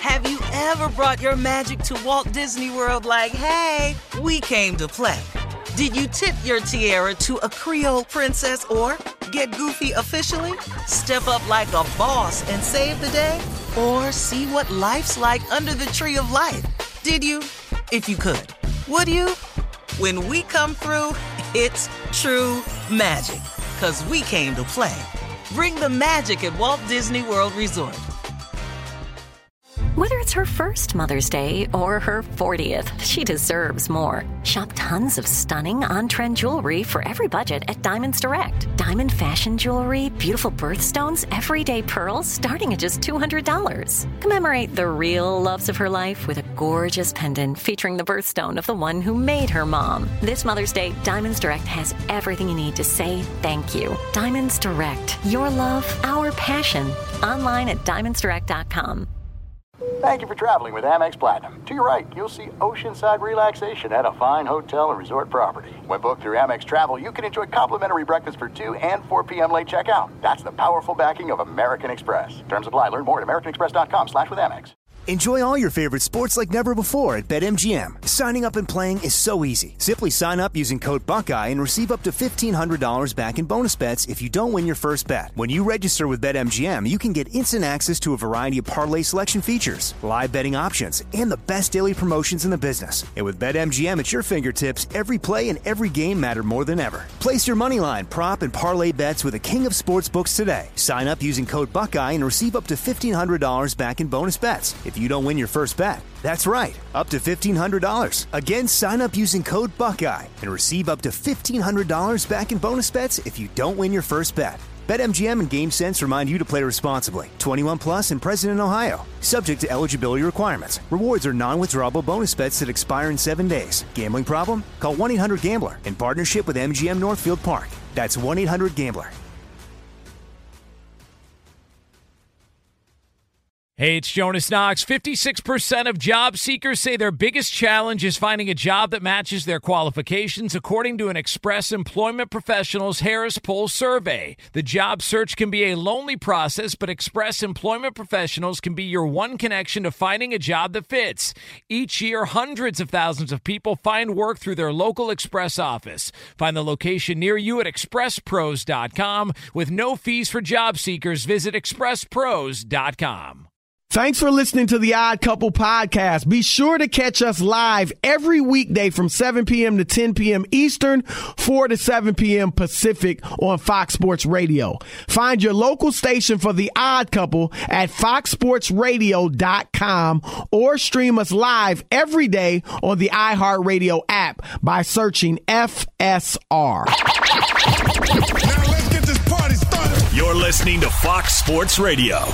Have you ever brought your magic to Walt Disney World like, hey, we came to play? Did you tip your tiara to a Creole princess or get goofy officially? Step up like a boss and save the day? Or see what life's like under the tree of life? Did you? If you could. Would you? When we come through, it's true magic. 'Cause we came to play. Bring the magic at Walt Disney World Resort. Whether it's her first Mother's Day or her 40th, she deserves more. Shop tons of stunning on-trend jewelry for every budget at Diamonds Direct. Diamond fashion jewelry, beautiful birthstones, everyday pearls starting at just $200. Commemorate the real loves of her life with a gorgeous pendant featuring the birthstone of the one who made her mom. This Mother's Day, Diamonds Direct has everything you need to say thank you. Diamonds Direct. Your love, our passion. Online at diamondsdirect.com. Thank you for traveling with Amex Platinum. To your right, you'll see oceanside relaxation at a fine hotel and resort property. When booked through Amex Travel, you can enjoy complimentary breakfast for 2 and 4 p.m. late checkout. That's the powerful backing of American Express. Terms apply. Learn more at americanexpress.com/withAmex. Enjoy all your favorite sports like never before at BetMGM. Signing up and playing is so easy. Simply sign up using code Buckeye and receive up to $1,500 back in bonus bets if you don't win your first bet. When you register with BetMGM, you can get instant access to a variety of parlay selection features, live betting options, and the best daily promotions in the business. And with BetMGM at your fingertips, every play and every game matter more than ever. Place your moneyline, prop, and parlay bets with the king of sportsbooks today. Sign up using code Buckeye and receive up to $1,500 back in bonus bets if you don't win your first bet. That's right, up to $1,500. Again, sign up using code Buckeye and receive up to $1,500 back in bonus bets if you don't win your first bet. BetMGM and GameSense remind you to play responsibly. 21 plus and present in Ohio. Subject to eligibility requirements. Rewards are non-withdrawable bonus bets that expire in 7 days. Gambling problem? Call 1-800-GAMBLER in partnership with MGM Northfield Park. That's 1-800-GAMBLER. Hey, it's Jonas Knox. 56% of job seekers say their biggest challenge is finding a job that matches their qualifications, according to an Express Employment Professionals Harris Poll survey. The job search can be a lonely process, but Express Employment Professionals can be your one connection to finding a job that fits. Each year, hundreds of thousands of people find work through their local Express office. Find the location near you at expresspros.com. With no fees for job seekers, visit expresspros.com. Thanks for listening to the Odd Couple podcast. Be sure to catch us live every weekday from 7 p.m. to 10 p.m. Eastern, 4 to 7 p.m. Pacific on Fox Sports Radio. Find your local station for the Odd Couple at foxsportsradio.com or stream us live every day on the iHeartRadio app by searching FSR. Now let's get this party started. You're listening to Fox Sports Radio.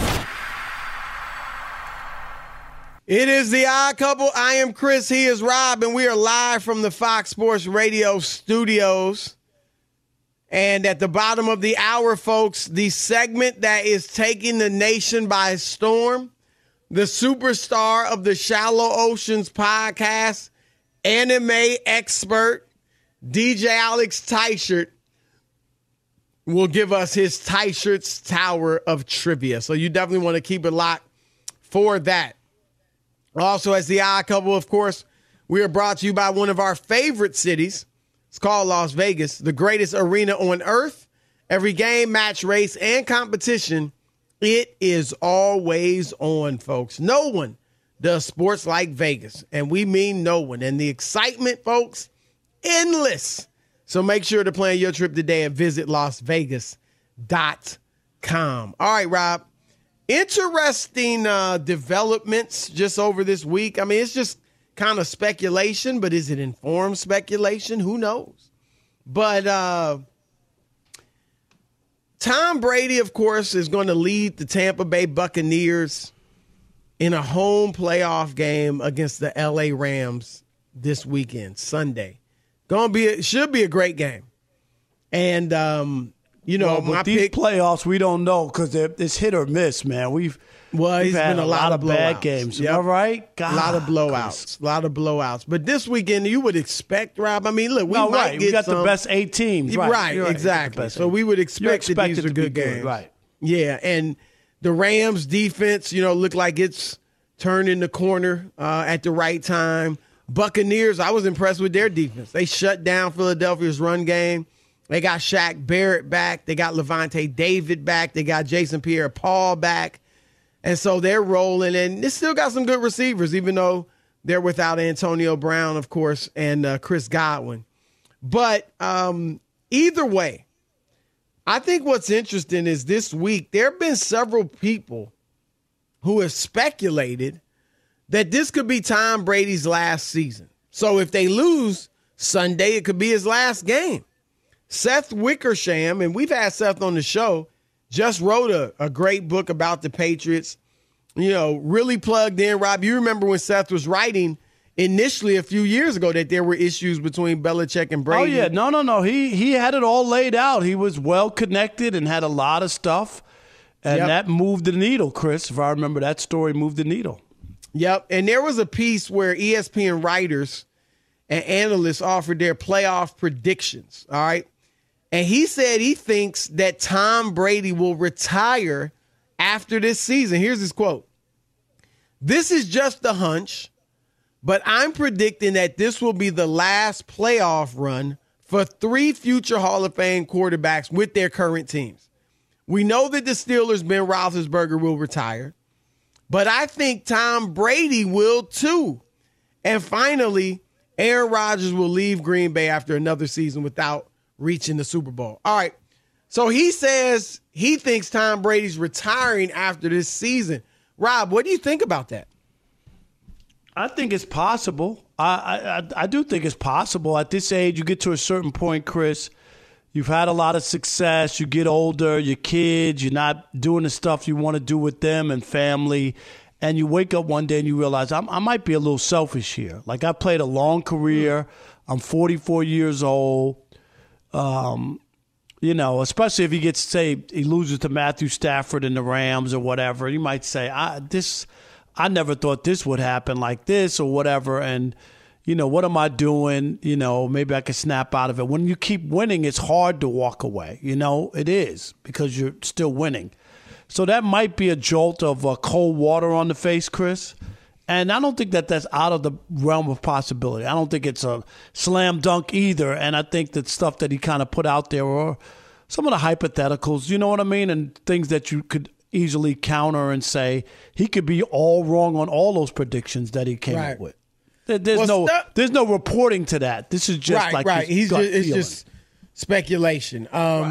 It is the Odd Couple. I am Chris. He is Rob, and we are live from the Fox Sports Radio studios. And at the bottom of the hour, folks, the segment that is taking the nation by storm, the superstar of the Shallow Oceans podcast, anime expert, DJ Alex Teichert, will give us his Teichert's Tower of Trivia. So you definitely want to keep it locked for that. Also, as the Odd Couple, of course, we are brought to you by one of our favorite cities. It's called Las Vegas, the greatest arena on earth. Every game, match, race, and competition, it is always on, folks. No one does sports like Vegas, and we mean no one. And the excitement, folks, endless. So make sure to plan your trip today and visit LasVegas.com. All right, Rob. Interesting developments just over this week. I mean, it's just kind of speculation, but is it informed speculation? Who knows? But Tom Brady, of course, is going to lead the Tampa Bay Buccaneers in a home playoff game against the LA Rams this weekend, Sunday. Should be a great game. And with these playoffs, we don't know because it's hit or miss, man. He's been a lot of bad games. Yep. All right, God, a lot of blowouts. But this weekend, you would expect, Rob. I mean, look, we got the best 8 teams, right? Exactly. So we would expect that these are good games, right? Yeah, and the Rams defense, look like it's turning the corner at the right time. Buccaneers, I was impressed with their defense. They shut down Philadelphia's run game. They got Shaq Barrett back. They got Levante David back. They got Jason Pierre-Paul back. And so they're rolling. And they still got some good receivers, even though they're without Antonio Brown, of course, and Chris Godwin. But either way, I think what's interesting is this week there have been several people who have speculated that this could be Tom Brady's last season. So if they lose Sunday, it could be his last game. Seth Wickersham, and we've had Seth on the show, just wrote a great book about the Patriots. You know, really plugged in. Rob, you remember when Seth was writing initially a few years ago that there were issues between Belichick and Brady. Oh, yeah. No. He had it all laid out. He was well connected and had a lot of stuff. And that moved the needle, Chris. If I remember, that story moved the needle. Yep. And there was a piece where ESPN writers and analysts offered their playoff predictions. All right. And he said he thinks that Tom Brady will retire after this season. Here's his quote. "This is just a hunch, but I'm predicting that this will be the last playoff run for 3 future Hall of Fame quarterbacks with their current teams. We know that the Steelers' Ben Roethlisberger will retire, but I think Tom Brady will too. And finally, Aaron Rodgers will leave Green Bay after another season without reaching the Super Bowl." All right. So he says he thinks Tom Brady's retiring after this season. Rob, what do you think about that? I think it's possible. I do think it's possible. At this age, you get to a certain point, Chris, you've had a lot of success. You get older, your kids, you're not doing the stuff you want to do with them and family. And you wake up one day and you realize I might be a little selfish here. Like, I played a long career. I'm 44 years old. You know, especially if he gets, say, he loses to Matthew Stafford and the Rams or whatever, you might say, I never thought this would happen like this or whatever. And, you know, what am I doing? You know, maybe I could snap out of it. When you keep winning, it's hard to walk away. You know, it is, because you're still winning. So that might be a jolt of cold water on the face, Chris. And I don't think that that's out of the realm of possibility. I don't think it's a slam dunk either. And I think that stuff that he kind of put out there are some of the hypotheticals, you know what I mean? And things that you could easily counter and say he could be all wrong on all those predictions that he came up with. There's no reporting to that. This is just it's just speculation.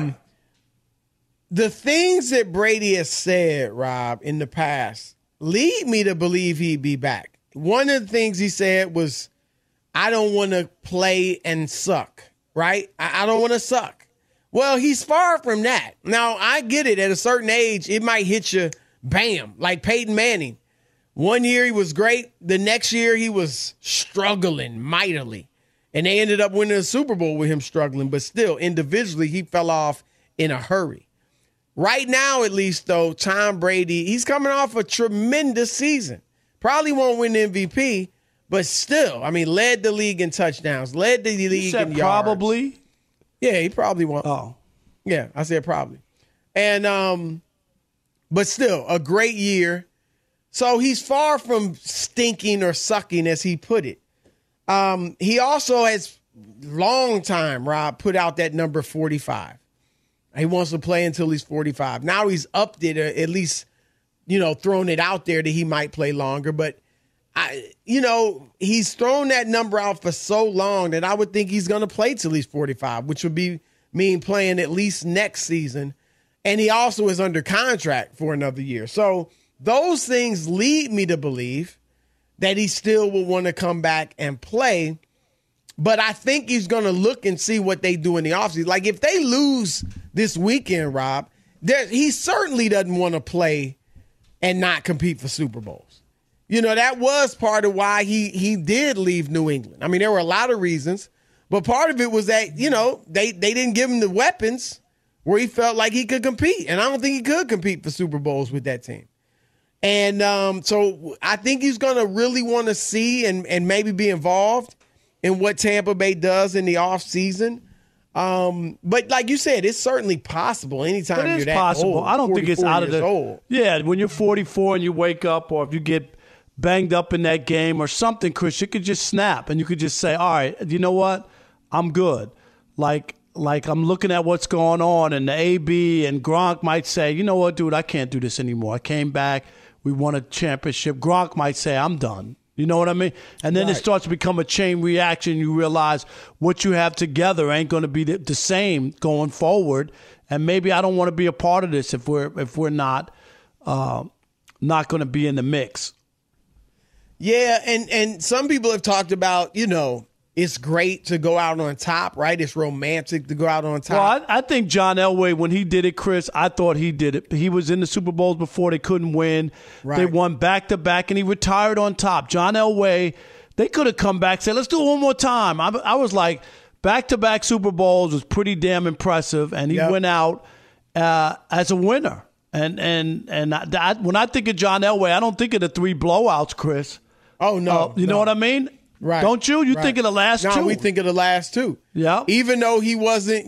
The things that Brady has said, Rob, in the past lead me to believe he'd be back. One of the things he said was, I don't want to play and suck, right? I don't want to suck. Well, he's far from that. Now, I get it. At a certain age, it might hit you, bam, like Peyton Manning. One year he was great. The next year he was struggling mightily. And they ended up winning a Super Bowl with him struggling. But still, individually, he fell off in a hurry. Right now, at least, though, Tom Brady, he's coming off a tremendous season. Probably won't win the MVP, but still, I mean, led the league in touchdowns, led the league in yards. Probably? Yeah, he probably won't. Oh. Yeah, I said probably. And, but still, a great year. So he's far from stinking or sucking, as he put it. He also has, long time, Rob, put out that number 45. He wants to play until he's 45. Now he's upped it, at least, you know, thrown it out there that he might play longer. But, he's thrown that number out for so long that I would think he's going to play till he's 45, which would mean playing at least next season. And he also is under contract for another year. So those things lead me to believe that he still will want to come back and play. But I think he's going to look and see what they do in the offseason. Like, if they lose this weekend, Rob, he certainly doesn't want to play and not compete for Super Bowls. You know, that was part of why he did leave New England. I mean, there were a lot of reasons, but part of it was that, you know, they didn't give him the weapons where he felt like he could compete. And I don't think he could compete for Super Bowls with that team. And so I think he's going to really want to see and maybe be involved in what Tampa Bay does in the offseason. But like you said, it's certainly possible anytime you're that possible. old. I don't think it's out of the old. Yeah, when you're 44 and you wake up, or if you get banged up in that game or something, Chris, you could just snap and you could just say, all right, you know what? I'm good. Like I'm looking at what's going on, and the AB and Gronk might say, you know what, dude, I can't do this anymore. I came back. We won a championship. Gronk might say, I'm done. You know what I mean? And then it starts to become a chain reaction. You realize what you have together ain't going to be the same going forward. And maybe I don't want to be a part of this if we're not going to be in the mix. Yeah, and some people have talked about, it's great to go out on top, right? It's romantic to go out on top. Well, I think John Elway, when he did it, Chris, I thought he did it. He was in the Super Bowls before they couldn't win. Right. They won back-to-back, and he retired on top. John Elway, they could have come back and said, let's do it one more time. I was like, back-to-back Super Bowls was pretty damn impressive, and he went out as a winner. And when I think of John Elway, I don't think of the 3 blowouts, Chris. Oh, no. You know what I mean? Right. Don't you? You think of the last 2? No, we think of the last 2. Yeah. Even though he wasn't,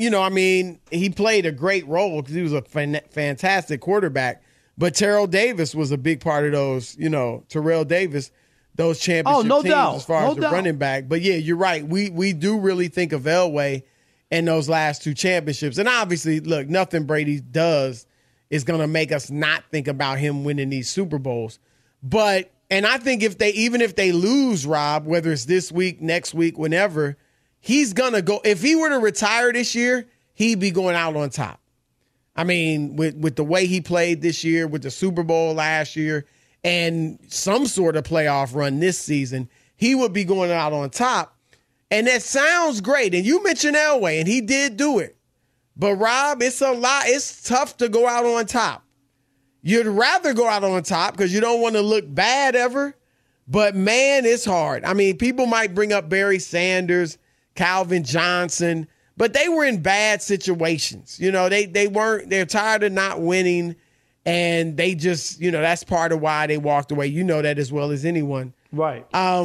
he played a great role because he was a fantastic quarterback. But Terrell Davis was a big part of those, Terrell Davis, those championship teams as far as the running back. But, yeah, you're right. We do really think of Elway and those last 2 championships. And obviously, look, nothing Brady does is going to make us not think about him winning these Super Bowls. But and I think even if they lose, Rob, whether it's this week, next week, whenever, he's going to go. If he were to retire this year, he'd be going out on top. I mean, with the way he played this year, with the Super Bowl last year, and some sort of playoff run this season, he would be going out on top. And that sounds great. And you mentioned Elway, and he did do it. But, Rob, it's a lot. It's tough to go out on top. You'd rather go out on top because you don't want to look bad ever. But, man, it's hard. I mean, people might bring up Barry Sanders, Calvin Johnson, but they were in bad situations. They're tired of not winning, and they just, that's part of why they walked away. You know that as well as anyone. Right.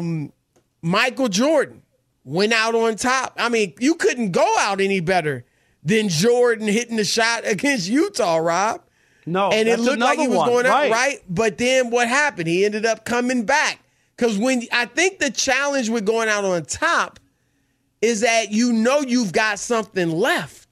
Michael Jordan went out on top. I mean, you couldn't go out any better than Jordan hitting the shot against Utah, Rob. No, and it looked like he was going out, right? But then what happened? He ended up coming back. Because I think the challenge with going out on top is that you've got something left.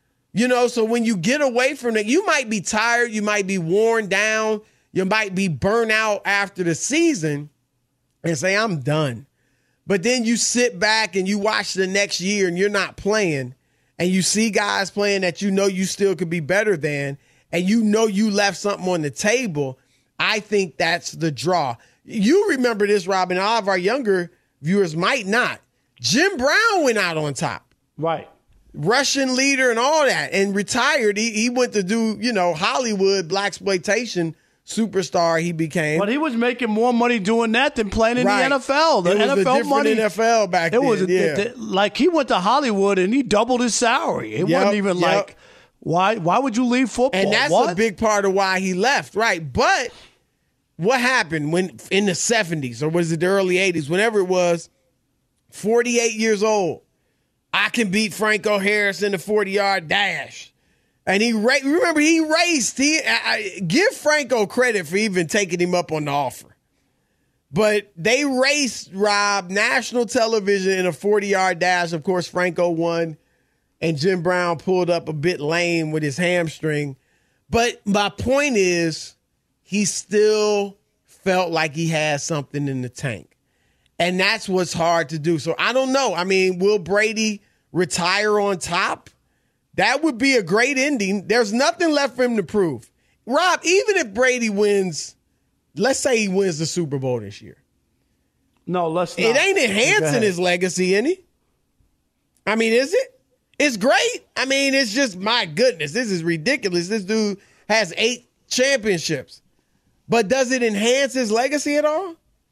So when you get away from it, you might be tired, you might be worn down, you might be burnt out after the season and say, I'm done. But then you sit back and you watch the next year and you're not playing, and you see guys playing that you still could be better than, and you left something on the table. I think that's the draw. You remember this, Robin. All of our younger viewers might not. Jim Brown went out on top. Right. Russian leader and all that, and retired. He went to do, Hollywood, blaxploitation superstar he became. But he was making more money doing that than playing in the NFL. The NFL a different money, NFL back then. Like he went to Hollywood and he doubled his salary. It wasn't even like, why would you leave football? And that's a big part of why he left, right? But what happened when in the 70s, or was it the early 80s, whenever it was, 48 years old, I can beat Franco Harris in the 40-yard dash. And he raced. Give Franco credit for even taking him up on the offer. But they raced, Rob, national television in a 40-yard dash. Of course, Franco won, and Jim Brown pulled up a bit lame with his hamstring. But my point is, he still felt like he had something in the tank. And that's what's hard to do. So I don't know. I mean, will Brady retire on top? That would be a great ending. There's nothing left for him to prove. Rob, even if Brady wins, let's say he wins the Super Bowl this year. No, let's not. It ain't enhancing his legacy, any. I mean, is it? It's great. I mean, it's just, my goodness, this is ridiculous. This dude has 8 championships. But does it enhance his legacy at all?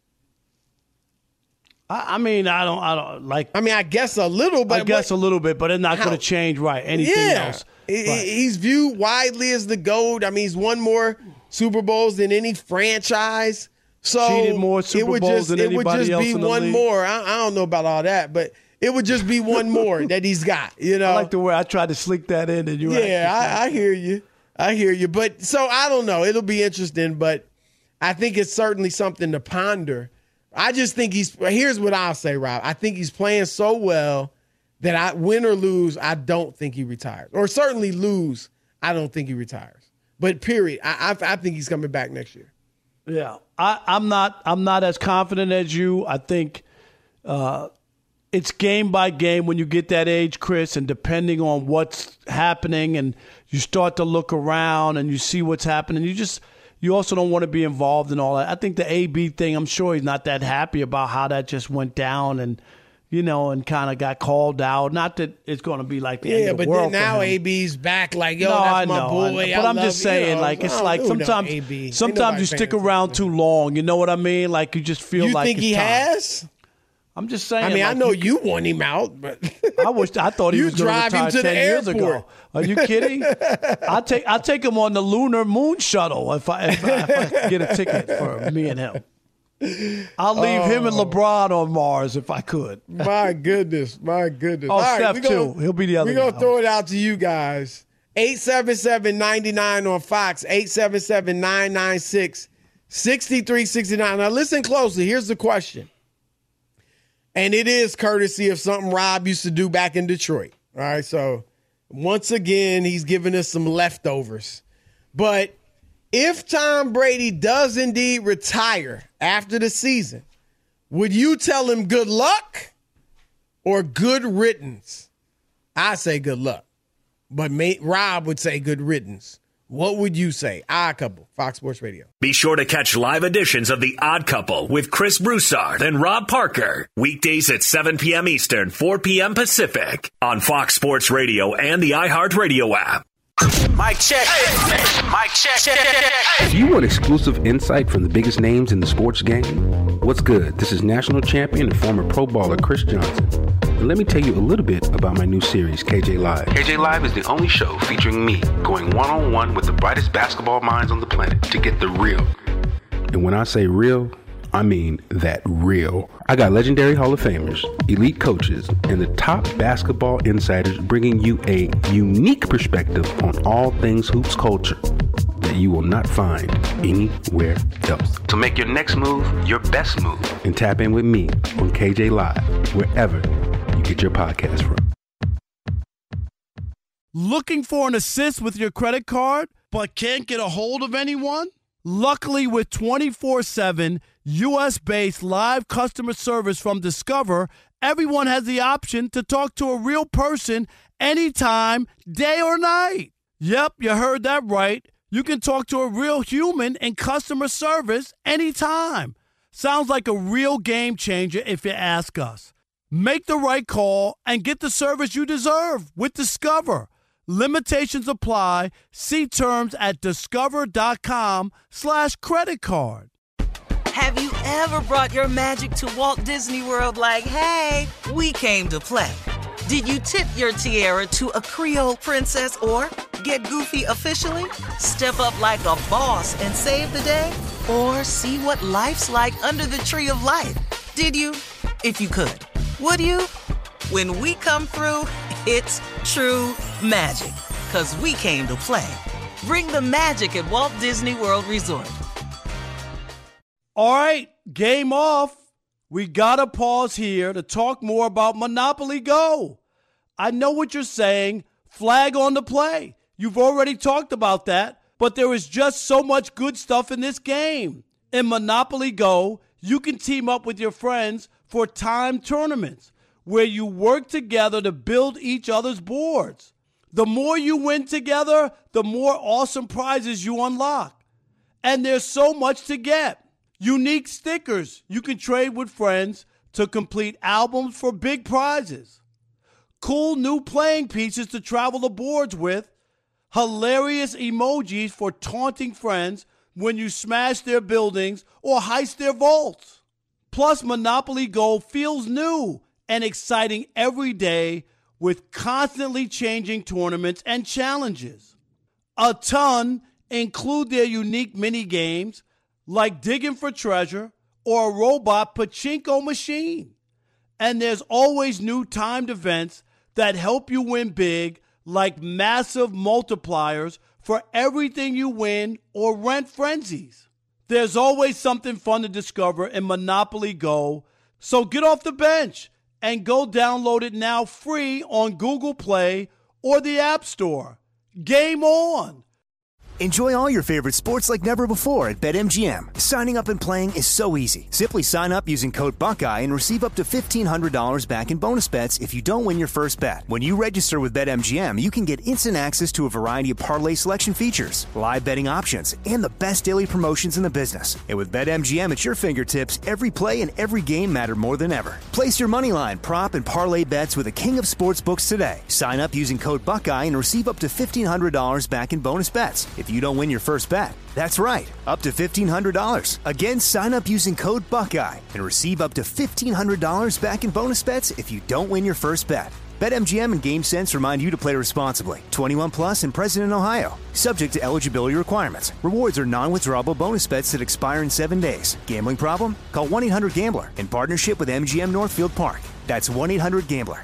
I mean, I don't like. I mean, I guess a little, but a little bit, but it's not going to change, right? Anything else? Right. He's viewed widely as the GOAT. I mean, he's won more Super Bowls than any franchise. So cheated more Super Bowls than anybody else in the league. It would just be one more. I don't know about all that, but it would just be one more that he's got. I like the way I tried to slick that in, and you. Yeah, I hear you. But so I don't know. It'll be interesting, but I think it's certainly something to ponder. I just think here's what I'll say, Rob. I think he's playing so well that win or lose, I don't think he retires. Or certainly lose, I don't think he retires. But period, I think he's coming back next year. Yeah, I'm not as confident as you. I think it's game by game when you get that age, Chris, and depending on what's happening, and you start to look around and you see what's happening. You also don't want to be involved in all that. I think the AB thing, I'm sure he's not that happy about how that just went down and kind of got called out. Not that it's going to be like the end of the world. Yeah, but then now AB's back like, yo, that's my boy. But I'm just saying, it's like sometimes you stick around too long. You know what I mean? Like you just feel like it's time. You think he has? I'm just saying. I mean, I know you want him out, but I thought he was going to retire 10 years ago. Are you kidding? I'll take him on the lunar moon shuttle if I get a ticket for me and him. I'll leave him and LeBron on Mars if I could. My goodness. Oh, all Steph, right, too. He'll be the other guy. We're going to throw it out to you guys. 877-99 on Fox, 877-996-6369. Now, listen closely. Here's the question. And it is courtesy of something Rob used to do back in Detroit. All right, so once again, he's giving us some leftovers. But if Tom Brady does indeed retire after the season, would you tell him good luck or good riddance? I say good luck, but Rob would say good riddance. What would you say? Odd Couple, Fox Sports Radio. Be sure to catch live editions of The Odd Couple with Chris Broussard and Rob Parker. Weekdays at 7 p.m. Eastern, 4 p.m. Pacific on Fox Sports Radio and the iHeartRadio app. Mic check. Mic check. If you want exclusive insight from the biggest names in the sports game, what's good? This is national champion and former Pro Bowler Chris Johnson. And let me tell you a little bit about my new series, KJ Live. KJ Live is the only show featuring me going one-on-one with the brightest basketball minds on the planet to get the real. And when I say real, I mean that real. I got legendary Hall of Famers, elite coaches, and the top basketball insiders bringing you a unique perspective on all things hoops culture that you will not find anywhere else. So make your next move your best move and tap in with me on KJ Live, wherever you get your podcast from. Looking for an assist with your credit card, but can't get a hold of anyone? Luckily, with 24/7 U.S.-based live customer service from Discover, everyone has the option to talk to a real person anytime, day or night. Yep, you heard that right. You can talk to a real human in customer service anytime. Sounds like a real game changer if you ask us. Make the right call and get the service you deserve with Discover. Limitations apply. See terms at discover.com/credit card. Have you ever brought your magic to Walt Disney World like, hey, we came to play? Did you tip your tiara to a Creole princess or get goofy officially? Step up like a boss and save the day? Or see what life's like under the tree of life? Did you? If you could. Would you? When we come through, it's true magic. 'Cause we came to play. Bring the magic at Walt Disney World Resort. All right, game off. We got to pause here to talk more about Monopoly Go. I know what you're saying. Flag on the play. You've already talked about that, but there is just so much good stuff in this game. In Monopoly Go, you can team up with your friends for timed tournaments where you work together to build each other's boards. The more you win together, the more awesome prizes you unlock. And there's so much to get. Unique stickers you can trade with friends to complete albums for big prizes. Cool new playing pieces to travel the boards with. Hilarious emojis for taunting friends when you smash their buildings or heist their vaults. Plus, Monopoly Go feels new and exciting every day with constantly changing tournaments and challenges. A ton include their unique mini games like digging for treasure or a robot pachinko machine. And there's always new timed events that help you win big, like massive multipliers for everything you win or rent frenzies. There's always something fun to discover in Monopoly Go. So get off the bench and go download it now free on Google Play or the App Store. Game on! Enjoy all your favorite sports like never before at BetMGM. Signing up and playing is so easy. Simply sign up using code Buckeye and receive up to $1,500 back in bonus bets if you don't win your first bet. When you register with BetMGM, you can get instant access to a variety of parlay selection features, live betting options, and the best daily promotions in the business. And with BetMGM at your fingertips, every play and every game matter more than ever. Place your moneyline, prop, and parlay bets with the king of sportsbooks today. Sign up using code Buckeye and receive up to $1,500 back in bonus bets if you don't win your first bet. That's right, up to $1,500. Again, sign up using code Buckeye and receive up to $1,500 back in bonus bets if you don't win your first bet. BetMGM and GameSense remind you to play responsibly. 21 plus and present in Ohio. Subject to eligibility requirements. Rewards are non-withdrawable bonus bets that expire in 7 days. Gambling problem? Call 1-800-GAMBLER in partnership with MGM Northfield Park. That's 1-800-GAMBLER.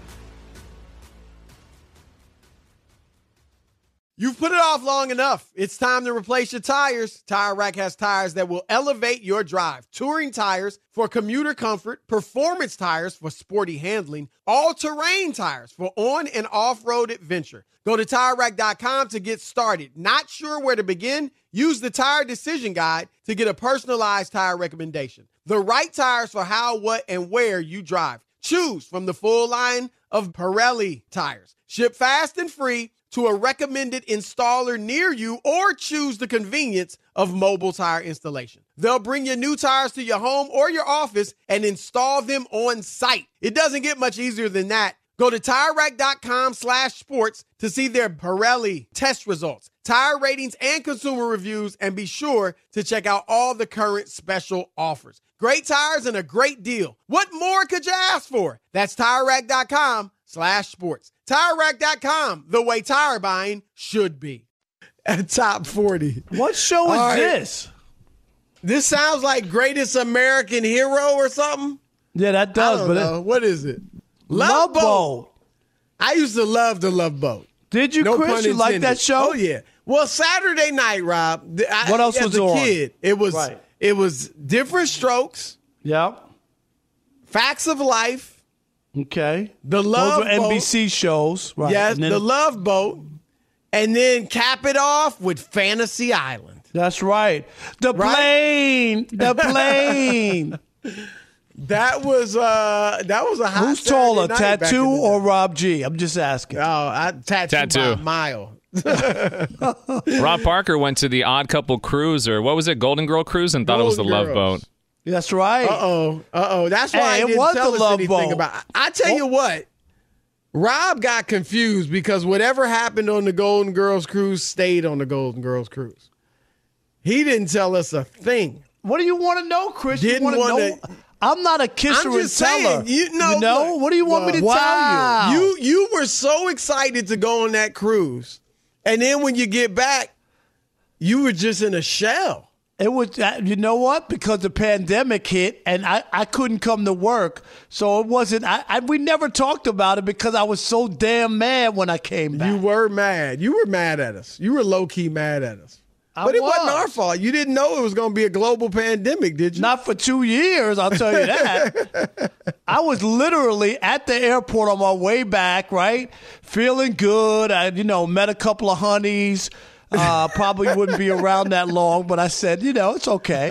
You've put it off long enough. It's time to replace your tires. Tire Rack has tires that will elevate your drive. Touring tires for commuter comfort, performance tires for sporty handling, all-terrain tires for on- and off-road adventure. Go to TireRack.com to get started. Not sure where to begin? Use the Tire Decision Guide to get a personalized tire recommendation. The right tires for how, what, and where you drive. Choose from the full line of Pirelli tires. Ship fast and free to a recommended installer near you, or choose the convenience of mobile tire installation. They'll bring your new tires to your home or your office and install them on site. It doesn't get much easier than that. Go to TireRack.com/sports to see their Pirelli test results, tire ratings, and consumer reviews, and be sure to check out all the current special offers. Great tires and a great deal. What more could you ask for? That's TireRack.com/sports. TireRack.com, the way tire buying should be. At Top 40. What show is this? This sounds like Greatest American Hero or something. Yeah, that does. I don't know. What is it? Love Boat. I used to love the Love Boat. Did you, Chris? You like that show? Oh, yeah. Well, Saturday night, Rob. What else was on? As a kid, it was Different Strokes. Yep. Facts of Life. Okay. The Love Boat. Those were NBC shows. Right. Yes, The Love Boat. And then cap it off with Fantasy Island. That's right. The plane. The plane. That was a hot Who's taller, Tattoo or Rob G? I'm just asking. Oh, Tattoo by a mile. Rob Parker went to the Odd Couple cruise, or what was it, Golden Girl cruise, and thought it was the Love Boat. That's right. Uh-oh. That's why I didn't tell us anything about it. I tell you what, Rob got confused because whatever happened on the Golden Girls cruise stayed on the Golden Girls cruise. He didn't tell us a thing. What do you want to know, Chris? You want to know? I'm not a kisser and teller. You know, what do you want me to tell you? You were so excited to go on that cruise, and then when you get back, you were just in a shell. It was, you know what? Because the pandemic hit and I couldn't come to work. So it wasn't, we never talked about it because I was so damn mad when I came back. You were mad. You were mad at us. You were low-key mad at us. But it wasn't our fault. You didn't know it was going to be a global pandemic, did you? Not for 2 years, I'll tell you that. I was literally at the airport on my way back, right? Feeling good. I, met a couple of honeys. Probably wouldn't be around that long, but I said, it's okay,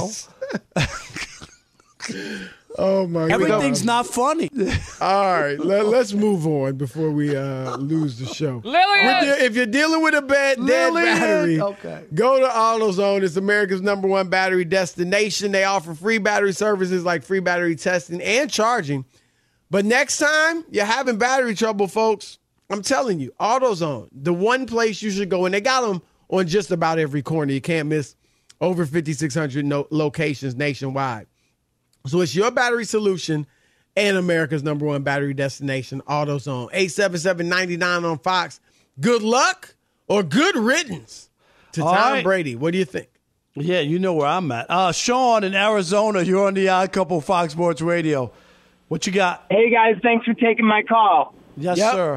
Oh, my God. Everything's not funny. All right, let's move on before we lose the show. Lillian! If you're dealing with a dead battery, go to AutoZone. It's America's #1 battery destination. They offer free battery services like free battery testing and charging. But next time you're having battery trouble, folks, I'm telling you, AutoZone, the one place you should go, and they got them on just about every corner. You can't miss over 5,600 locations nationwide. So it's your battery solution and America's #1 battery destination, AutoZone. 877-99 on Fox. Good luck or good riddance to Tom Brady. What do you think? Yeah, you know where I'm at. Sean in Arizona, you're on the Odd Couple Fox Sports Radio. What you got? Hey, guys, thanks for taking my call. Yes, sir.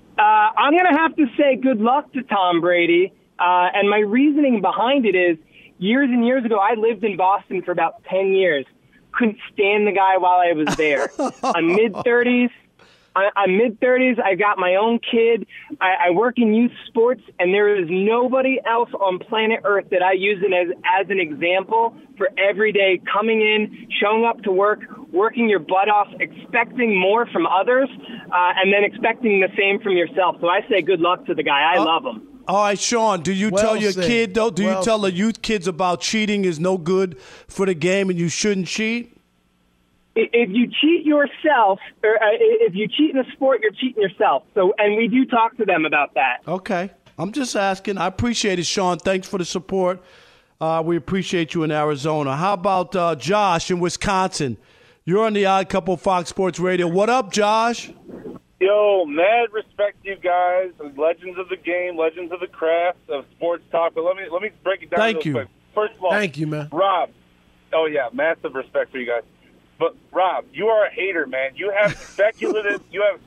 I'm going to have to say good luck to Tom Brady. And my reasoning behind it is years and years ago, I lived in Boston for about 10 years. Couldn't stand the guy while I was there. I'm mid-30s. I got my own kid. I work in youth sports, and there is nobody else on planet Earth that I use it as an example for every day coming in, showing up to work, working your butt off, expecting more from others, and then expecting the same from yourself. So I say good luck to the guy. I love him. All right, Sean, do you tell your kid, though, you tell the youth kids about cheating is no good for the game and you shouldn't cheat? If you cheat yourself, or if you cheat in a sport, you're cheating yourself. So, and we do talk to them about that. Okay. I'm just asking. I appreciate it, Sean. Thanks for the support. We appreciate you in Arizona. How about Josh in Wisconsin? You're on the Odd Couple Fox Sports Radio. What up, Josh? Yo, mad respect to you guys, legends of the game, legends of the craft of sports talk. But let me break it down real quick. First of all, thank you, man. Rob. Oh yeah, massive respect for you guys. But Rob, you are a hater, man. You have speculative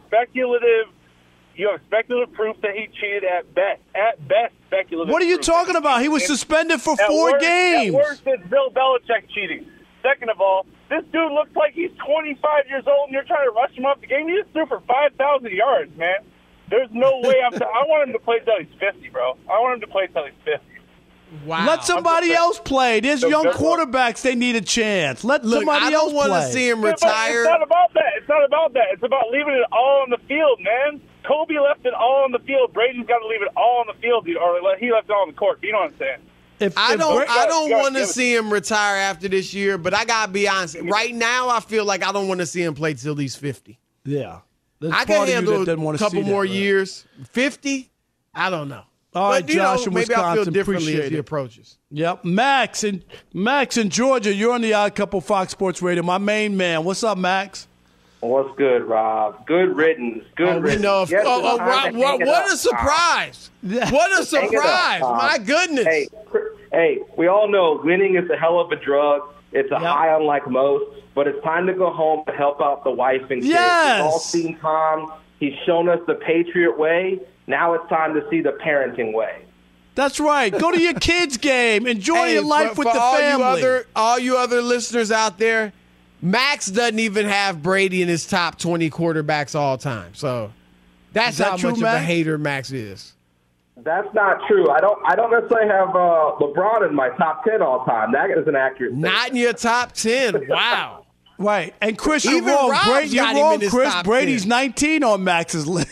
proof that he cheated at best. At best, speculative. What are you talking about? He was suspended for 4 games. At worst, it's Bill Belichick cheating. Second of all, this dude looks like he's 25 years old, and you're trying to rush him off the game. He just threw for 5,000 yards, man. There's no way I want him to play till he's 50, bro. I want him to play till he's 50. Wow. Let somebody else play. There's young quarterbacks. They need a chance. Let somebody else play. I don't want to see him retire. It's not about that. It's not about that. It's about leaving it all on the field, man. Kobe left it all on the field. Brady's got to leave it all on the field, or he left it all on the court. You know what I'm saying? I don't want to see him retire after this year, but I got to be honest. Right now, I feel like I don't want to see him play till he's 50. Yeah. I can handle a couple more years. 50? I don't know. All right, Josh in Wisconsin. Maybe I feel differently as he approaches. Yep. Max in Georgia, you're on the Odd Couple Fox Sports Radio. My main man. What's up, Max? What's good, Rob? Good riddance. Good riddance. Rob, what a surprise. What a surprise. My goodness. Hey, we all know winning is a hell of a drug. It's a high unlike most, but it's time to go home and help out the wife and kids. Yes. We've all seen Tom. He's shown us the Patriot way. Now it's time to see the parenting way. That's right. Go to your kids' game. Enjoy your life with the family. All you other listeners out there, Max doesn't even have Brady in his top 20 quarterbacks all time. So that's how much of a hater Max is. That's not true. I don't necessarily have LeBron in my top 10 all time. That is an accurate statement. Not in your top 10. Wow. Right. And Chris, you're wrong. You're wrong, Chris. Brady's 19 on Max's list.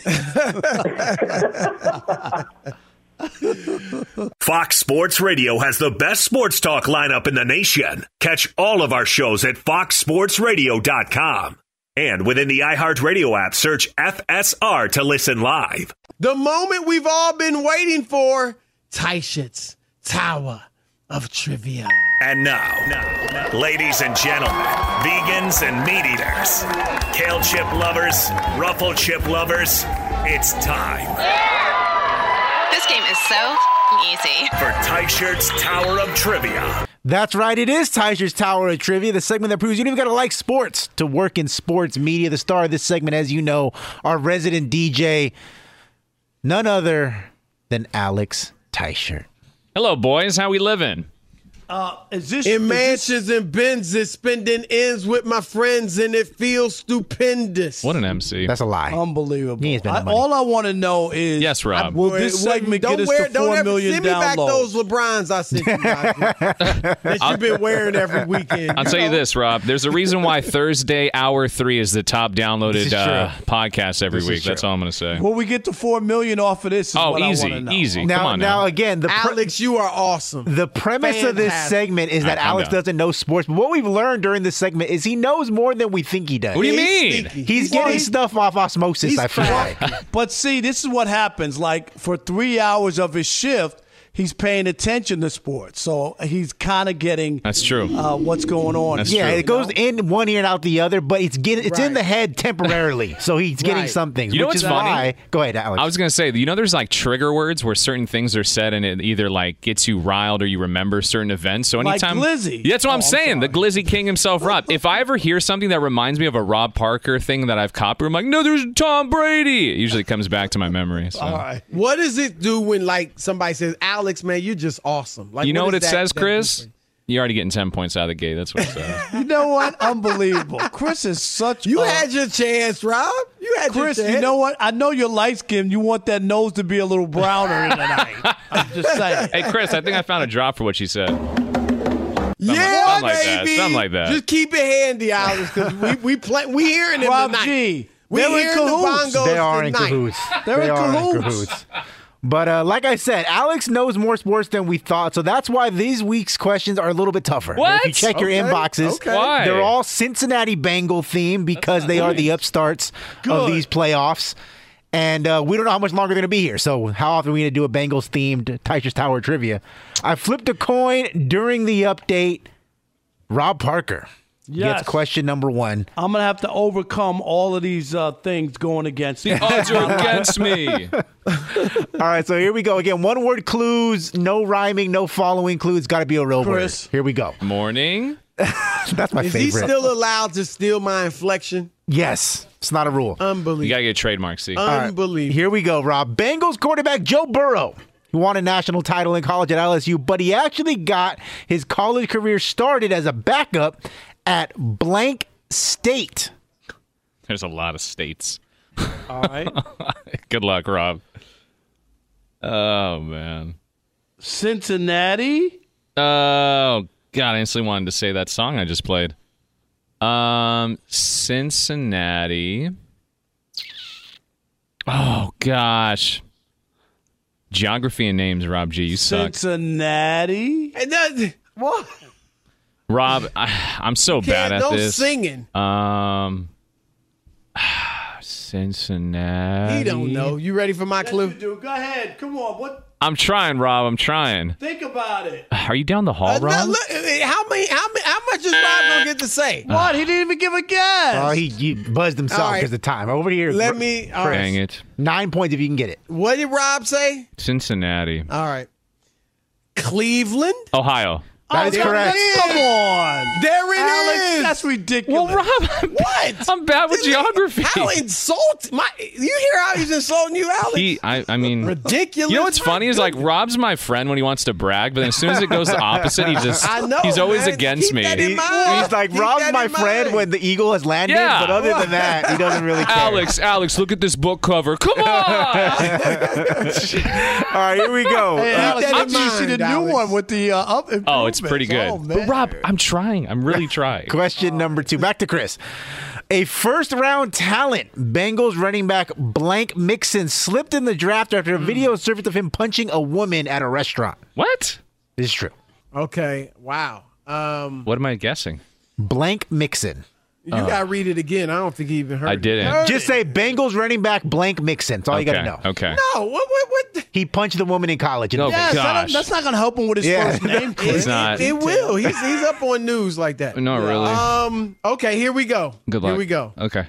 Fox Sports Radio has the best sports talk lineup in the nation. Catch all of our shows at foxsportsradio.com. And within the iHeartRadio app, search FSR to listen live. The moment we've all been waiting for, Tyshitt's Tower of Trivia. And now, ladies and gentlemen, vegans and meat eaters, kale chip lovers, ruffle chip lovers, it's time. This game is so easy. For Tyshitt's Tower of Trivia. That's right. It is Tyshitt's Tower of Trivia, the segment that proves you don't even got to like sports to work in sports media. The star of this segment, as you know, our resident DJ, none other than Alex Tyshirt. Hello, boys. How we living? In mansions and Benzes, spending ends with my friends, and it feels stupendous. What an MC. That's a lie. Unbelievable. All I want to know is, yes, Rob. Will this segment get us to 4 million send me back downloads? those LeBrons I sent you that you've been wearing every weekend. I'll tell you this, Rob. There's a reason why Thursday, Hour 3 is the top downloaded podcast every week. That's all I'm going to say. Will we get to 4 million off of this? Is what easy, I want to know. easy. Now, Come on now. Again, Alex, you are awesome. The premise of this segment is that Alex doesn't know sports. But what we've learned during this segment is he knows more than we think he does. What do you mean? He's getting stuff off osmosis, I feel like. But see, this is what happens. Like, for 3 hours of his shift, he's paying attention to sports. So he's kind of getting that's true. What's going on. That's true. It goes in one ear and out the other, but it's in the head temporarily. So he's getting some things. You know what's funny? Go ahead, Alex. I was going to say, there's like trigger words where certain things are said and it either like gets you riled or you remember certain events. So anytime, like Glizzy. Yeah, that's what I'm saying. The Glizzy King himself, Rob. If I ever hear something that reminds me of a Rob Parker thing that I've copied, I'm like, no, there's Tom Brady. It usually comes back to my memory. So. All right. What does it do when like somebody says, Alex, Alex, man, you're just awesome. Like, You know what is it that- says, that Chris? different? You're already getting 10 points out of the gate. That's what it says. You know what? Unbelievable. Chris is such You had your chance, Rob. You had Chris, your chance. you know what? I know you're light skinned. You want that nose to be a little browner tonight. I'm just saying. Hey, Chris, I think I found a drop for what she said. Yeah, something like that. baby. Something like that. Just keep it handy, Alex, because we hearing them Rob tonight. G. We They're in hearing the cahoots. bongos They are in tonight. cahoots. They're They in are cahoots. But like I said, Alex knows more sports than we thought, so that's why these week's questions are a little bit tougher. What? If you check your inboxes, Why? they're all Cincinnati Bengal themed because they are the upstarts of these playoffs. And we don't know how much longer they're going to be here. So how often are we going to do a Bengals-themed Teicher's Tower trivia? I flipped a coin during the update. Rob Parker gets question number 1. I'm going to have to overcome all of these things going against me. The odds are against me. All right, so here we go. Again, one-word clues, no rhyming, no following clues. Got to be a real Chris. word. Here we go. Morning. That's my Is favorite. he still allowed to steal my inflection? Yes. It's not a rule. Unbelievable. You got to get a trademark, see. Unbelievable. Here we go, Rob. Bengals quarterback Joe Burrow, who won a national title in college at LSU, but he actually got his college career started as a backup at blank state. There's a lot of states. All right. Good luck, Rob. Oh, man. Cincinnati? Oh, God, I instantly wanted to say that song I just played. Cincinnati. Oh, gosh. Geography and names, Rob G. You suck. Cincinnati? And that, what? Rob, I'm so bad at No this. singing. Cincinnati. He don't know. You ready for my clue? Yes, you do. Go ahead. Come on. What? I'm trying, Rob. I'm trying. Think about it. Are you down the hall, No, Rob? look, how much is Rob gonna get to say? What? He didn't even give a guess. Oh, he buzzed himself All right. because of time. Over here. Let me. All right. Dang it. 9 points if you can get it. What did Rob say? Cincinnati. All right. Cleveland. Ohio. That is correct. Come on. There it Alex, is. that's ridiculous. Well, Rob, What? I'm bad with geography. How insult? You hear how he's insulting you, Alex? I mean, Ridiculous. You know what's funny is like Rob's my friend when he wants to brag, but then as soon as it goes the opposite, I know, he's always man. against Keep me. that in mind. He's like, Keep Rob's that my in friend mind. when the eagle has landed, Yeah. but other than that, he doesn't really care. Alex, look at this book cover. Come on. All right, here we go. Hey, Alex, that in I'm you see the mind, new Alex. one with the up Oh, it's pretty good. Oh, man. But Rob, I'm trying. I'm really trying. Question number 2. Back to Chris. A first-round talent, Bengals running back Blank Mixon, slipped in the draft after a video surfaced of him punching a woman at a restaurant. What? This is true. Okay. Wow. What am I guessing? Blank Mixon. You gotta read it again. I don't think he even heard. I it. didn't. Heard Just it. say Bengals running back Blank Mixon. That's all you got to know. Okay. No. What? He punched the woman in college. Oh, Yes, gosh. that's not going to help him with his Yeah. first name. Chris. It's not. It will. He's up on news like that. Not really. Okay. Here we go. Good luck. Here we go. Okay.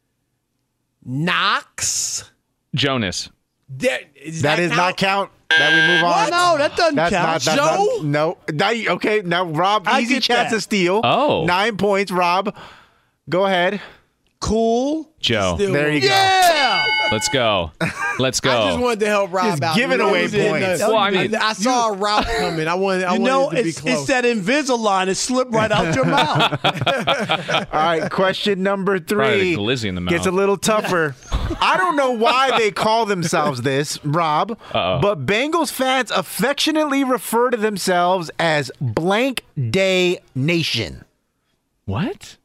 Knox. Jonas. That does not count. That we move on. No, that doesn't count. That's Joe? no. Now, okay, now Rob, I easy get chance that. to steal. Oh. 9 points, Rob. Go ahead. Cool. Joe. Still There you go. Yeah. Let's go. Let's go. I just wanted to help Rob Just out. giving You know, away he didn't points. know. Well, I mean, I saw a route coming. I wanted You know, it to be it's close. that Invisalign. It slipped right out your mouth. All right, question number Probably 3 the glizzy in the gets a mouth. little tougher. I don't know why they call themselves this, Rob, but Bengals fans affectionately refer to themselves as Blank Day Nation. What?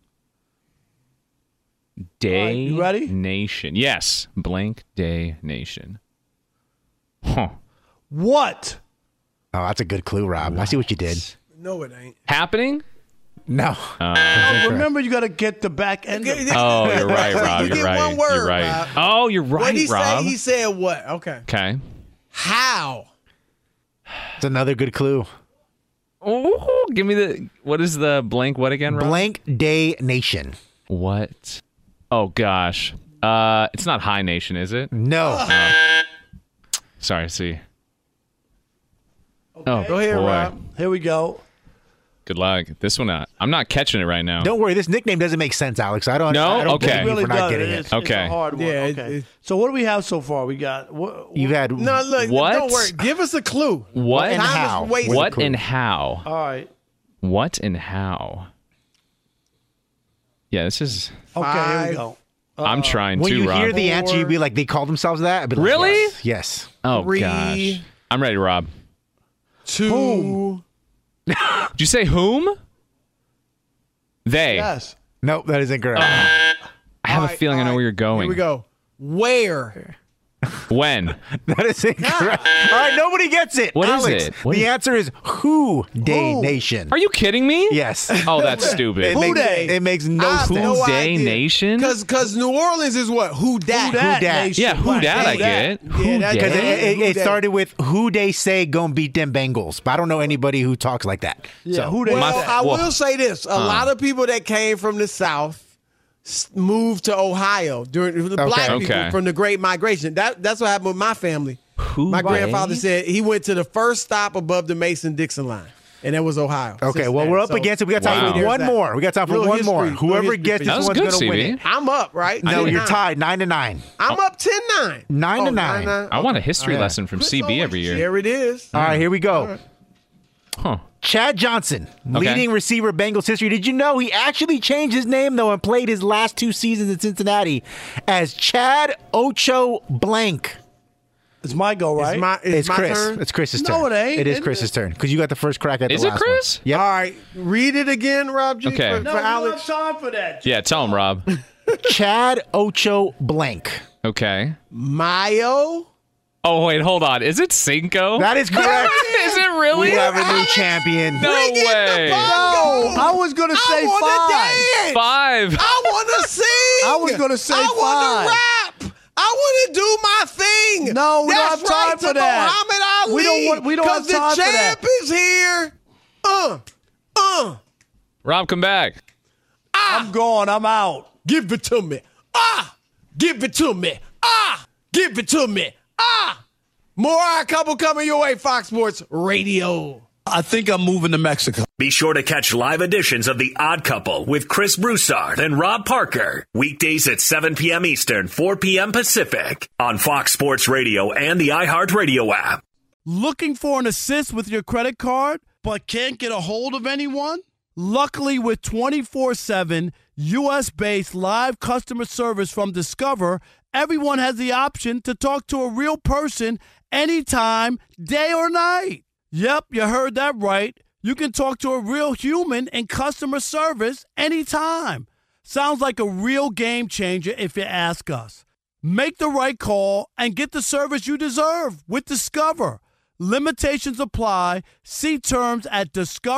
Day you ready? Nation. Yes. Blank Day Nation. Huh. What? Oh, that's a good clue, Rob. I see what you did. No, it ain't. Happening? No. Oh, remember, you got to get the back end. Of it. Oh, you're right, Rob. You You're get right. one word, You're right. Rob. Oh, you're right, What did he Rob. say? He said what? Okay. Okay. How? It's another good clue. Oh, give me the. What is the blank? What again, Rob? Blank Day Nation. What? Oh gosh. It's not High Nation, is it? No. Sorry. See. Okay. Oh, Go ahead, boy. Rob. Here we go. Good luck. This one, I'm not catching it right now. Don't worry, this nickname doesn't make sense, Alex. I don't Okay. blame you for not getting it. It's a hard one. Yeah, okay. So what do we have so far? We got You've had No, look, What? don't worry. Give us a clue. What and Time is how? wasted. What and how? All right. What and how? Yeah, this is. Okay, here we go. I'm trying When to, you Rob. hear the answer, you'd be like, they call themselves that? I'd be like, Really? Yes. Oh, 3, gosh. I'm ready, Rob. 2. Did you say whom? They. Yes. Nope, that is incorrect. I have a feeling I know where you're going. Here we go. Where? When? That is incorrect. All right, nobody gets it. What is Alex, it? What the is- answer is Who Day Nation. Are you kidding me? Yes. Oh, that's stupid. It makes no sense. Who Day Nation? Because New Orleans is what? Who dat? Who dat? Yeah, who dat I get. Who Because dat? it started with Who They Say Gonna Beat Them Bengals. But I don't know anybody who talks like that. Yeah, So, who they Well, I well, will say this: a lot of people that came from the South moved to Ohio during the black people Okay. from the Great Migration. That's what happened with my family. Who My they? grandfather said he went to the first stop above the Mason-Dixon line, and that was Ohio. Okay, well, we're up against it. We got time for one more. We got time for one more. Whoever gets this one's going to win it. I'm up, right? No, you're 10-9. tied 9-9. I'm up 10-9. 9-9. I want a history lesson from CB every year. There it is. All right, here we go. Huh. Chad Johnson, leading receiver Bengals history. Did you know he actually changed his name, though, and played his last 2 seasons in Cincinnati as Chad Ocho Blank? It's my go, right? It's my Chris. turn? It's Chris's No, turn. it ain't. It is Isn't Chris's turn because you got the first crack at the Is it last Chris? one. Yep. All right, read it again, Rob G. Okay. For No, we don't Alex. have time for that. Yeah, tell him, Rob. Chad Ocho Blank. Okay. Mayo. Oh, wait, hold on. Is it Cinco? That is correct. Is it really? We have a new champion. No way. No, I was going to say I 5. I want to sing. I was gonna say I want 5. to rap. I want to do my thing. No, we don't That's have time right for to that. Muhammad Ali. We don't have time the for that. champ is here. Rob, come back. I'm gone. I'm out. Give it to me. Give it to me. Give it to me. More Odd Couple coming your way, Fox Sports Radio. I think I'm moving to Mexico. Be sure to catch live editions of The Odd Couple with Chris Broussard and Rob Parker. Weekdays at 7 p.m. Eastern, 4 p.m. Pacific on Fox Sports Radio and the iHeartRadio app. Looking for an assist with your credit card, but can't get a hold of anyone? Luckily, with 24/7 U.S.-based live customer service from Discover, everyone has the option to talk to a real person anytime, day or night. Yep, you heard that right. You can talk to a real human in customer service anytime. Sounds like a real game changer if you ask us. Make the right call and get the service you deserve with Discover. Limitations apply. See terms at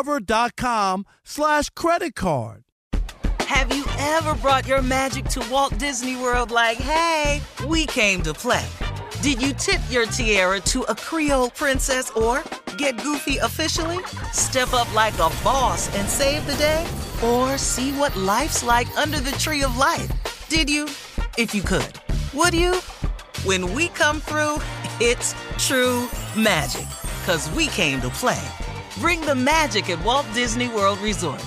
discover.com/credit card. Have you ever brought your magic to Walt Disney World like, hey, we came to play? Did you tip your tiara to a Creole princess or get goofy officially? Step up like a boss and save the day? Or see what life's like under the tree of life? Did you? If you could. Would you? When we come through, it's true magic. 'Cause we came to play. Bring the magic at Walt Disney World Resort.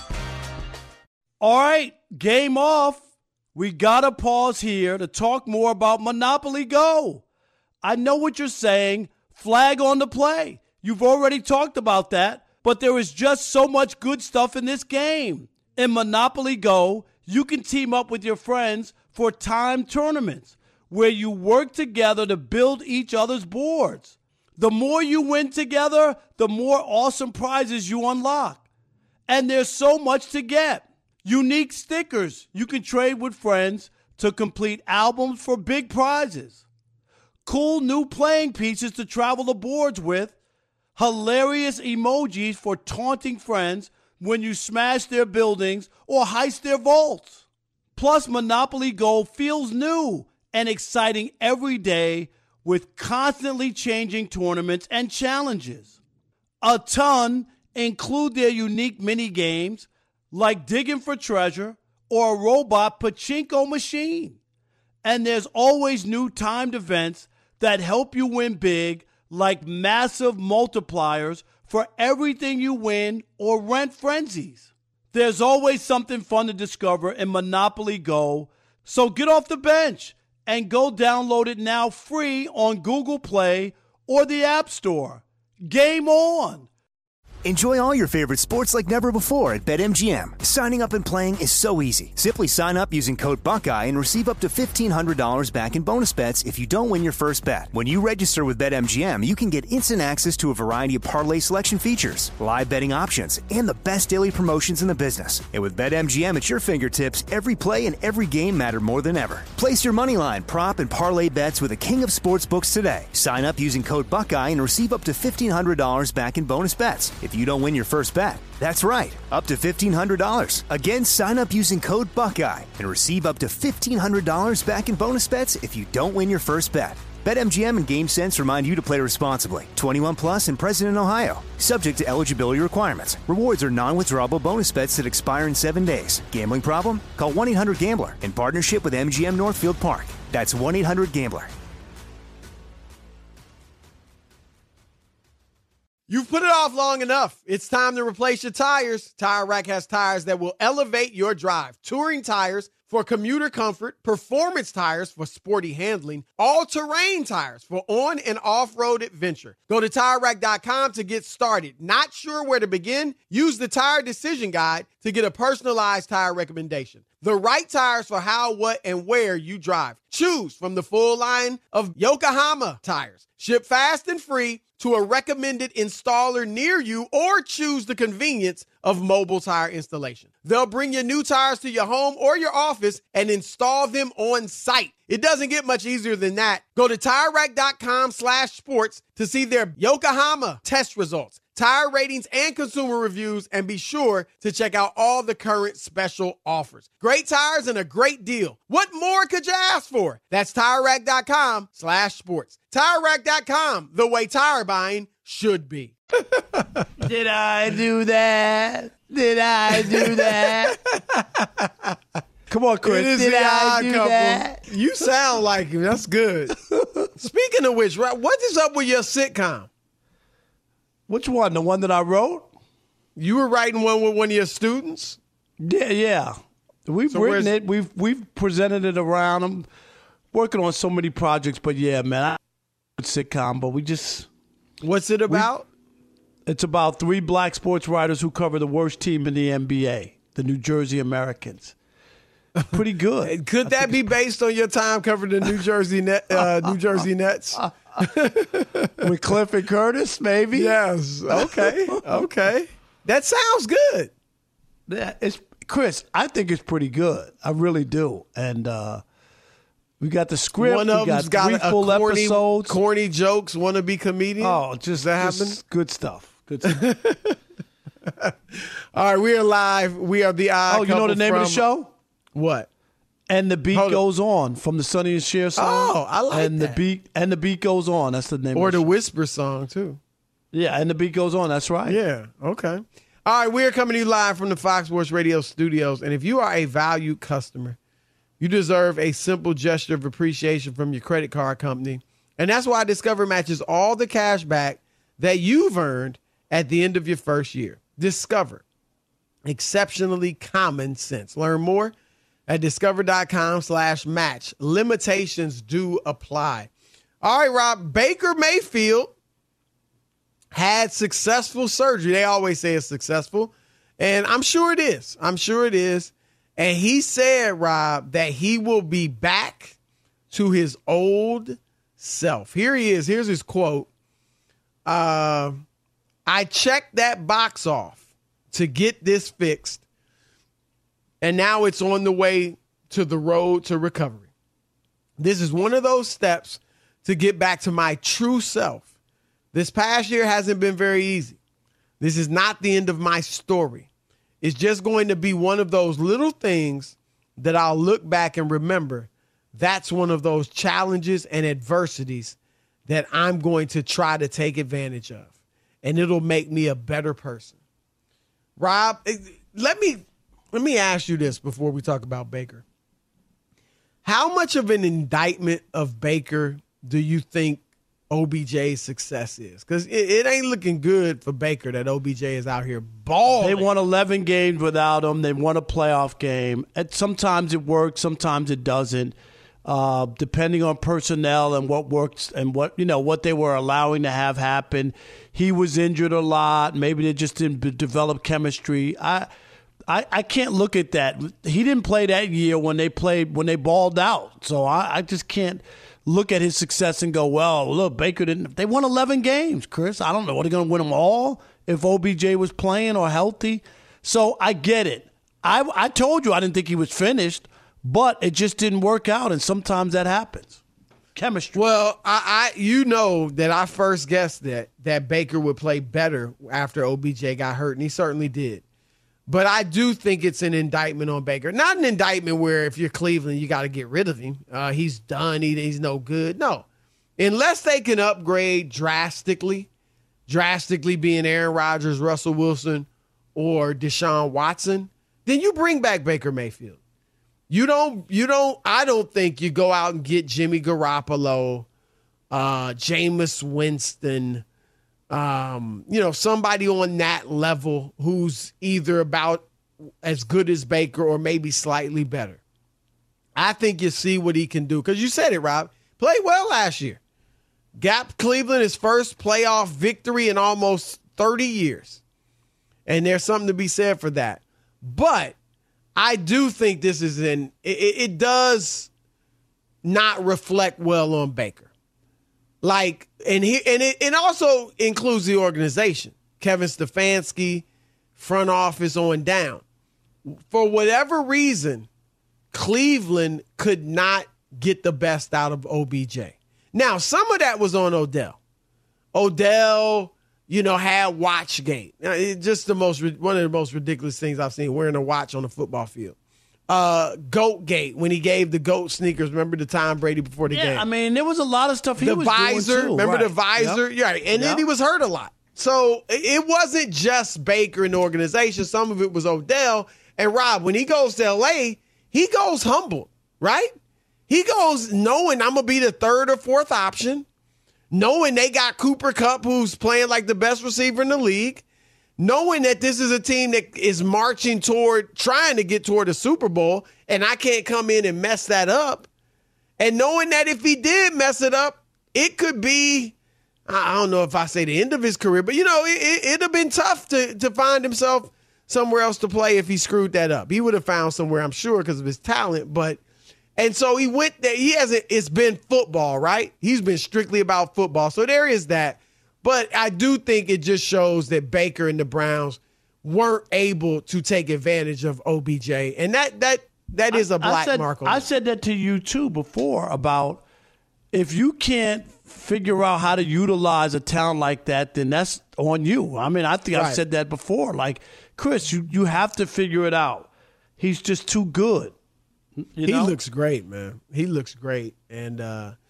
All right, game off. We got to pause here to talk more about Monopoly Go. I know what you're saying. Flag on the play. You've already talked about that, but there is just so much good stuff in this game. In Monopoly Go, you can team up with your friends for timed tournaments where you work together to build each other's boards. The more you win together, the more awesome prizes you unlock. And there's so much to get. Unique stickers you can trade with friends to complete albums for big prizes. Cool new playing pieces to travel the boards with. Hilarious emojis for taunting friends when you smash their buildings or heist their vaults. Plus, Monopoly Go feels new and exciting every day with constantly changing tournaments and challenges. A ton include their unique mini games like digging for treasure or a robot pachinko machine. And there's always new timed events that help you win big, like massive multipliers for everything you win or rent frenzies. There's always something fun to discover in Monopoly Go, so get off the bench and go download it now free on Google Play or the App Store. Game on! Enjoy all your favorite sports like never before at BetMGM. Signing up and playing is so easy. Simply sign up using code Buckeye and receive up to $1,500 back in bonus bets if you don't win your first bet. When you register with BetMGM, you can get instant access to a variety of parlay selection features, live betting options, and the best daily promotions in the business. And with BetMGM at your fingertips, every play and every game matter more than ever. Place your moneyline, prop, and parlay bets with the king of sportsbooks today. Sign up using code Buckeye and receive up to $1,500 back in bonus bets if you don't win your first bet. That's right, up to $1,500. Again, sign up using code Buckeye and receive up to $1,500 back in bonus bets if you don't win your first bet. BetMGM and GameSense remind you to play responsibly. 21 plus and present in Ohio. Subject to eligibility requirements. Rewards are non-withdrawable bonus bets that expire in 7 days. Gambling problem? Call 1-800-GAMBLER in partnership with MGM Northfield Park. That's 1-800-GAMBLER. You've put it off long enough. It's time to replace your tires. Tire Rack has tires that will elevate your drive. Touring tires for commuter comfort, performance tires for sporty handling, all-terrain tires for on- and off-road adventure. Go to TireRack.com to get started. Not sure where to begin? Use the Tire Decision Guide to get a personalized tire recommendation. The right tires for how, what, and where you drive. Choose from the full line of Yokohama tires. Ship fast and free to a recommended installer near you, or choose the convenience of mobile tire installation. They'll bring your new tires to your home or your office and install them on site. It doesn't get much easier than that. Go to TireRack.com/sports to see their Yokohama test results, tire ratings, and consumer reviews, and be sure to check out all the current special offers. Great tires and a great deal. What more could you ask for? That's TireRack.com/sports. TireRack.com, the way tire buying should be. Did I do that? Did I do that? Come on, Chris. Did I do that? You sound like him. That's good. Speaking of which, right, what is up with your sitcom? Which one? The one that I wrote? You were writing one with one of your students? Yeah. We've written it. We've presented it around. I'm working on so many projects, but yeah, man, sitcom, but we just... What's it about? It's about 3 black sports writers who cover the worst team in the NBA, the New Jersey Americans. Pretty good. Could that be based on your time covering the New Jersey Nets? With Cliff and Curtis, maybe? Yes. Okay. That sounds good. Yeah, Chris, I think it's pretty good. I really do. And we got the script. One of them's got 3 full episodes. Corny jokes, wannabe comedian. Oh, just good stuff. Good stuff. All right, we are live. We are the odd couple. You know the name of the show? What? And the Beat Goes On from the Sonny and Cher song. Oh, I like that. The Beat Goes On. That's the name. Or of the Whisper song too. Yeah, and the Beat Goes On. That's right. Yeah. Okay. All right, we are coming to you live from the Fox Sports Radio studios, and if you are a valued customer, you deserve a simple gesture of appreciation from your credit card company, and that's why Discover matches all the cash back that you've earned at the end of your first year. Discover. Exceptionally common sense. Learn more at discover.com/match. Limitations do apply. All right, Rob. Baker Mayfield had successful surgery. They always say it's successful, and I'm sure it is. And he said, Rob, that he will be back to his old self. Here he is. Here's his quote. I checked that box off to get this fixed, and now it's on the way to the road to recovery. This is one of those steps to get back to my true self. This past year hasn't been very easy. This is not the end of my story. It's just going to be one of those little things that I'll look back and remember. That's one of those challenges and adversities that I'm going to try to take advantage of, and it'll make me a better person. Rob, let me ask you this before we talk about Baker. How much of an indictment of Baker do you think OBJ's success is. Because it ain't looking good for Baker that OBJ is out here balling. They won 11 games without him. They won a playoff game. And sometimes it works, sometimes it doesn't, depending on personnel and what works and what they were allowing to have happen. He was injured a lot. Maybe they just didn't develop chemistry. I can't look at that. He didn't play that year when they balled out. So I just can't look at his success and go, well, look, Baker didn't. They won 11 games, Chris. I don't know. Are they going to win them all if OBJ was playing or healthy? So I get it. I told you I didn't think he was finished, but it just didn't work out, and sometimes that happens. Chemistry. Well, you know that I first guessed that Baker would play better after OBJ got hurt, and he certainly did. But I do think it's an indictment on Baker. Not an indictment where if you're Cleveland, you got to get rid of him. He's done. He's no good. No. Unless they can upgrade drastically being Aaron Rodgers, Russell Wilson, or Deshaun Watson, then you bring back Baker Mayfield. I don't think you go out and get Jimmy Garoppolo, Jameis Winston, somebody on that level who's either about as good as Baker or maybe slightly better. I think you see what he can do. Because you said it, Rob. Played well last year. Got Cleveland his first playoff victory in almost 30 years. And there's something to be said for that. But I do think this is it does not reflect well on Baker. It also includes the organization, Kevin Stefanski, front office on down. For whatever reason, Cleveland could not get the best out of OBJ. Now, some of that was on Odell. Odell, had Watchgate. It's just one of the most ridiculous things I've seen, wearing a watch on a football field. Goatgate, when he gave the goat sneakers. Remember the Tom Brady before the game? Yeah, I mean, there was a lot of stuff he was visor, doing too. Remember right. the visor? Yep. Yeah, and then he was hurt a lot. So it wasn't just Baker and the organization. Some of it was Odell. And Rob, when he goes to L.A., he goes humbled, right? He goes knowing I'm going to be the third or fourth option, knowing they got Cooper Kupp, who's playing like the best receiver in the league, knowing that this is a team that is marching trying to get toward the Super Bowl, and I can't come in and mess that up. And knowing that if he did mess it up, it could be, I don't know if I say the end of his career, but, it'd have been tough to find himself somewhere else to play if he screwed that up. He would have found somewhere, I'm sure, because of his talent. And so he went there. It's been football, right? He's been strictly about football. So there is that. But I do think it just shows that Baker and the Browns weren't able to take advantage of OBJ. And that is a black mark on I said that to you, too, before about if you can't figure out how to utilize a talent like that, then that's on you. I mean, I think I've said that before. Like, Chris, you have to figure it out. He's just too good. He looks great, man. He looks great. And,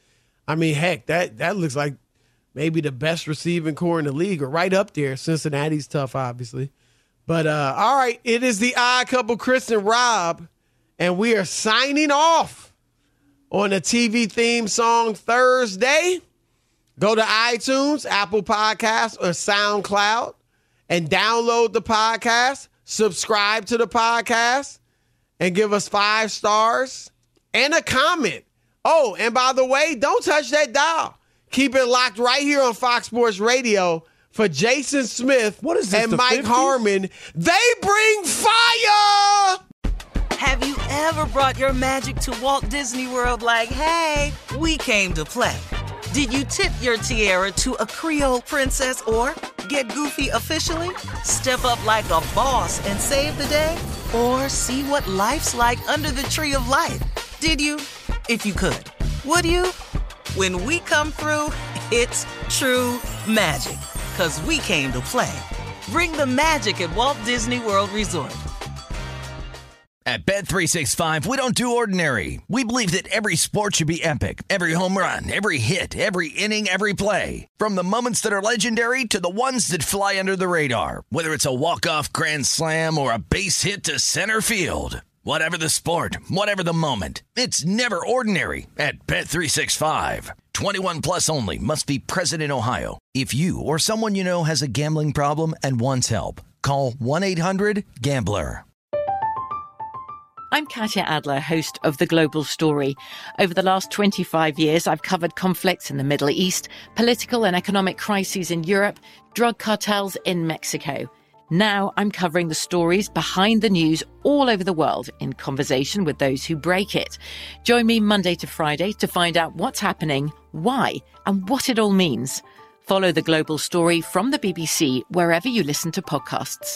heck, that looks like maybe the best receiving core in the league, or right up there. Cincinnati's tough, obviously. But, all right, it is the Odd Couple, Chris and Rob, and we are signing off on a TV theme song Thursday. Go to iTunes, Apple Podcasts, or SoundCloud and download the podcast, subscribe to the podcast, and give us 5 stars and a comment. Oh, and by the way, don't touch that dial. Keep it locked right here on Fox Sports Radio for Jason Smith and Mike 50s? Harmon. They bring fire! Have you ever brought your magic to Walt Disney World like, hey, we came to play? Did you tip your tiara to a Creole princess or get goofy officially? Step up like a boss and save the day? Or see what life's like under the tree of life? Did you? If you could. Would you? When we come through, it's true magic. 'Cause we came to play. Bring the magic at Walt Disney World Resort. At Bet365, we don't do ordinary. We believe that every sport should be epic. Every home run, every hit, every inning, every play. From the moments that are legendary to the ones that fly under the radar. Whether it's a walk-off grand slam or a base hit to center field. Whatever the sport, whatever the moment. It's never ordinary at Bet365. 21 plus only. Must be present in Ohio. If you or someone you know has a gambling problem and wants help, call 1-800-GAMBLER. I'm Katya Adler, host of The Global Story. Over the last 25 years, I've covered conflicts in the Middle East, political and economic crises in Europe, drug cartels in Mexico. Now I'm covering the stories behind the news all over the world in conversation with those who break it. Join me Monday to Friday to find out what's happening, why, and what it all means. Follow The Global Story from the BBC wherever you listen to podcasts.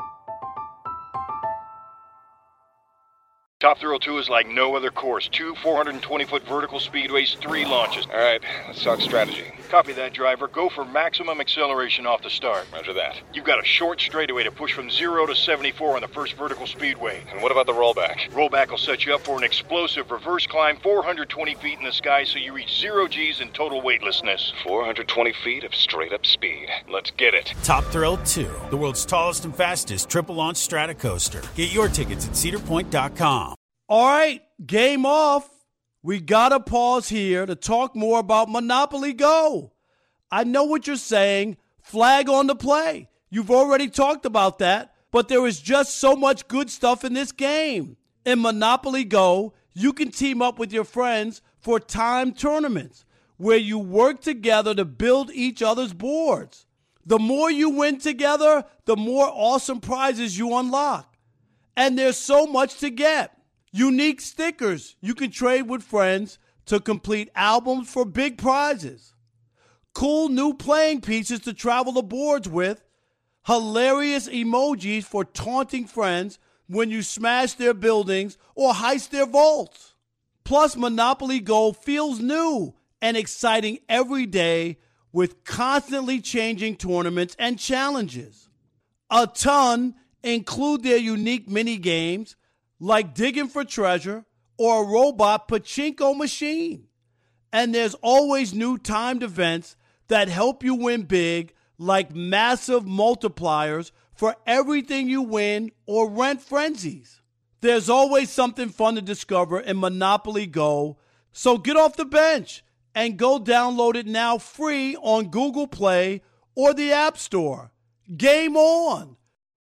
Top Thrill 2 is like no other course. 2 420-foot vertical speedways, 3 launches. All right, let's talk strategy. Copy that, driver. Go for maximum acceleration off the start. Roger that. You've got a short straightaway to push from 0 to 74 on the first vertical speedway. And what about the rollback? Rollback will set you up for an explosive reverse climb 420 feet in the sky so you reach 0 G's in total weightlessness. 420 feet of straight-up speed. Let's get it. Top Thrill 2, the world's tallest and fastest triple-launch stratocoaster. Get your tickets at cedarpoint.com. All right, game off. We got to pause here to talk more about Monopoly Go. I know what you're saying. Flag on the play. You've already talked about that, but there is just so much good stuff in this game. In Monopoly Go, you can team up with your friends for timed tournaments where you work together to build each other's boards. The more you win together, the more awesome prizes you unlock. And there's so much to get. Unique stickers you can trade with friends to complete albums for big prizes. Cool new playing pieces to travel the boards with. Hilarious emojis for taunting friends when you smash their buildings or heist their vaults. Plus, Monopoly Go feels new and exciting every day with constantly changing tournaments and challenges. A ton include their unique mini games like digging for treasure or a robot pachinko machine. And there's always new timed events that help you win big, like massive multipliers for everything you win or rent frenzies. There's always something fun to discover in Monopoly Go, so get off the bench and go download it now free on Google Play or the App Store. Game on!